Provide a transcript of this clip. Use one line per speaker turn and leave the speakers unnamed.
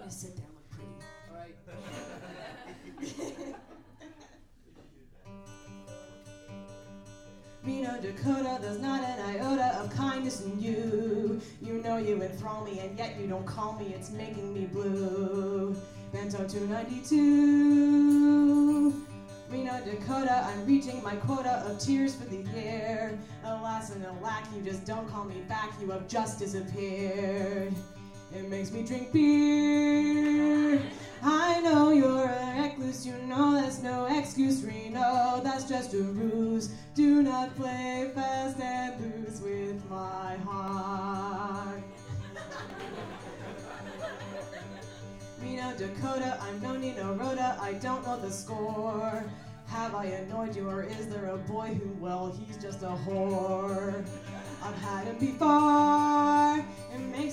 to sit there and look pretty. All right. Reno, Dakota, there's not an iota of kindness in you. You know you enthrall me, and yet you don't call me. It's making me blue. Bento 292. Reno, Dakota, I'm reaching my quota of tears for the year. Alas and alack, you just don't call me back. You have just disappeared. It makes me drink beer. I know you're a recluse, you know that's no excuse, Reno, that's just a ruse. Do not play fast and loose with my heart. Reno, Dakota, I'm no Nino Rhoda, I don't know the score. Have I annoyed you, or is there a boy who, well, he's just a whore? I've had him before, it makes